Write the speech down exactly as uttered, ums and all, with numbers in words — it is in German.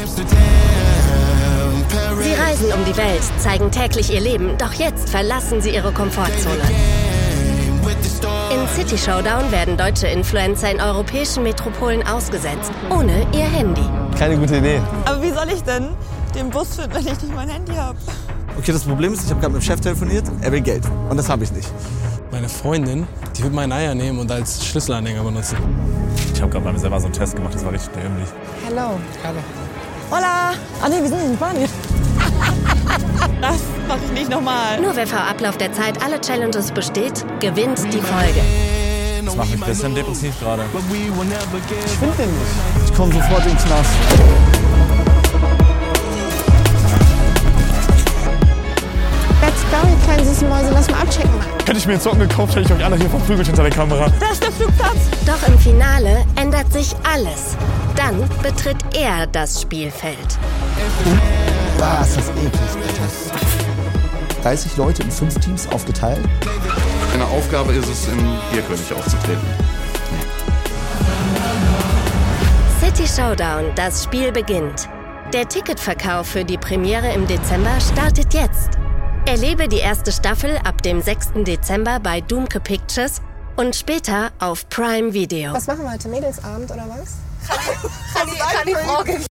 Sie reisen um die Welt, zeigen täglich ihr Leben, doch jetzt verlassen sie ihre Komfortzone. In City Showdown werden deutsche Influencer in europäischen Metropolen ausgesetzt, ohne ihr Handy. Keine gute Idee. Aber wie soll ich denn den Bus finden, wenn ich nicht mein Handy habe? Okay, das Problem ist, ich habe gerade mit dem Chef telefoniert, er will Geld und das habe ich nicht. Meine Freundin, die wird meinen Eier nehmen und als Schlüsselanhänger benutzen. Ich habe gerade bei mir selber so einen Test gemacht, das war richtig dämlich. Hello. Hallo. Hola. Ah nee, wir sind in Spanien. Das mache ich nicht nochmal. Nur wer vor Ablauf der Zeit alle Challenges besteht, gewinnt die Folge. Das macht mich ein bisschen depressiv gerade. Ich finde den nicht. Ich komme sofort in den Knast. Let's go, ihr kleinen süßen Mäuse, lass mal abchecken. Hätte ich mir einen Socken gekauft, hätte ich euch alle hier verprügelt hinter der Kamera. Da ist der Flugplatz. Doch im Finale ändert sich alles. Dann betritt er das Spielfeld. Ah, ist das eklig, Alter. dreißig Leute in fünf Teams aufgeteilt. Meine Aufgabe ist es, im Bierkönig aufzutreten. City Showdown, das Spiel beginnt. Der Ticketverkauf für die Premiere im Dezember startet jetzt. Erlebe die erste Staffel ab dem sechsten Dezember bei Doomke Pictures und später auf Prime Video. Was machen wir heute? Mädelsabend oder was? Kann die Frage